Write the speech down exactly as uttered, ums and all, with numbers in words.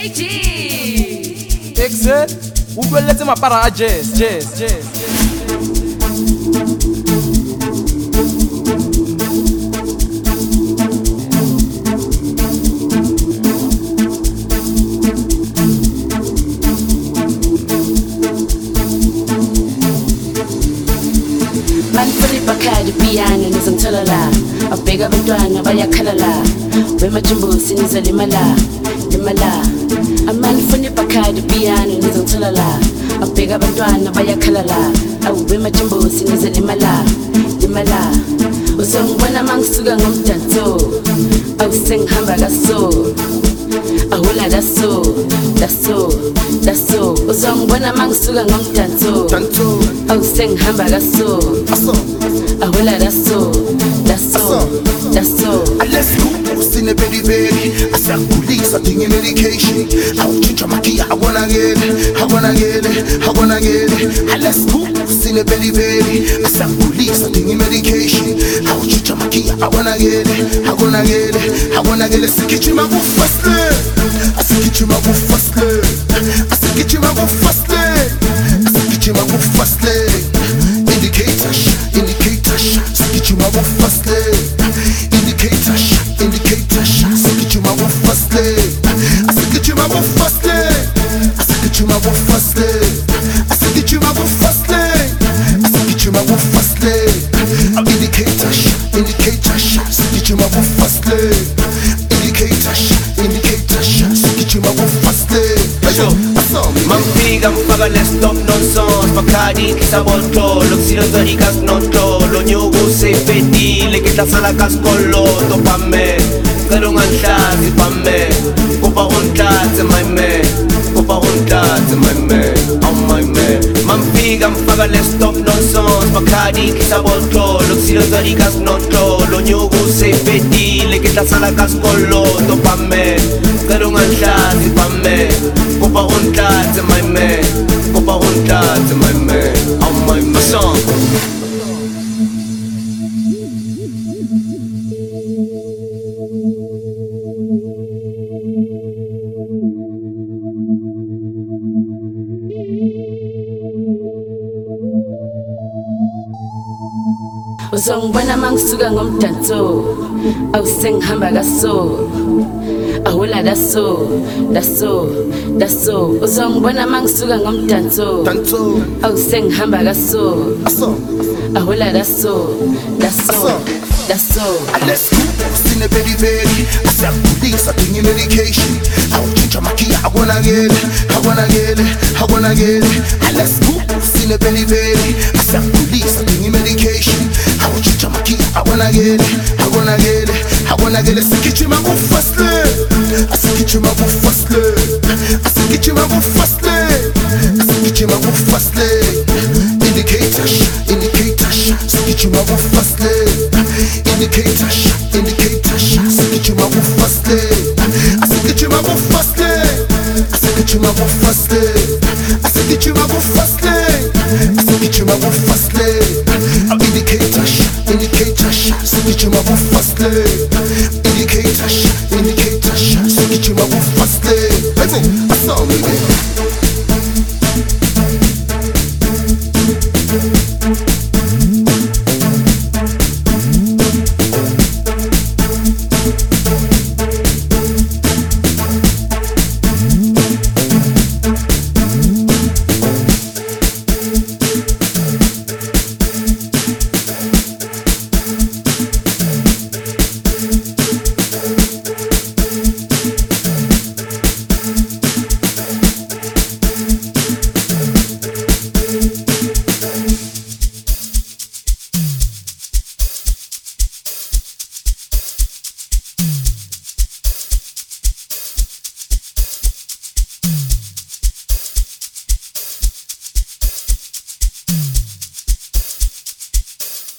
J G. Exe, ukweletse mapara a jazz, jazz, jazz. Man fully bakadi piano nizangithola la abheka abantwana bayakhala la wemajimbusi nizalimala limala aman fully bakadi piano nizangithola la abheka abantwana bayakhala la awu wemajimbusi nizalimala limala uzongibona mangisuka ngomdanso awu sengihamba kaso ahula daso daso daso uzongibona mangisuka ngomdanso awu sengihamba kaso ahula daso daso daso Let's go, sine bedi bedi. I said police, I think medication. I'll change my key, I wanna get it, I wanna get it, I wanna get it. Let's go, sine bedi bedi. I said police, I think medication. I'll change my key, I wanna get it, I wanna get it, I wanna get it. I get you my move fastly. I said get you my move fastly. I said get you my move fastly. I said get you my move fastly. Indicators, indicators. I said get you my move fastly. Indicators, indicators. I said get you my move fastly. I said get you my move fastly. I said get you my move fastly. I said get you my move fastly. I said get you my move fastly. Indicators, indicators. I said get you my move fastly. Indicators, indicators. I said get you my move fastly. Mampiga mpaka let's stop nonsense Bakadi kisa bolto Luxilo zari kas nonto Lo nyugu se fedi Leke tasala kas kolo Topame Karungan shazi pame Kupa untaze my man Kupa untaze my man Oh my man Mampiga mpaka let's stop nonsense Bakadi kisa bolto Luxilo zari kas nonto Lo nyugu se fedi Leke tasala kas kolo Topame Karungan shazi pame Kupa untaze my man Kupa untaze my man Oh my man Song uzongibona mangisuka ngomdanso awu sengihamba kaso ahula daso daso daso uzongibona mangisuka ngomdanso awu sengihamba kaso ahula daso daso daso Let's go, sine bedi bedi. I said police, I think medication. I'll change my key, I wanna get it, I wanna get it, I wanna get it. Let's go, sine bedi bedi. I said police, I think medication. I'll change my key, I wanna get it, I wanna get it, I wanna get it. I said get you my move fastly. I said get you my move fastly. I said get you my move fastly. I said get you my move fastly. Indicators, indicators. I said get you my move fastly. Indicators, indicators. I said get you my move fastly. I said get you my move fastly. I said get you my move fastly. I said get you my move fastly. I said get you my move fastly. Indicators, indicators. I said get you my move fastly. Indicators, indicators. I said get you my move fastly. I saw me.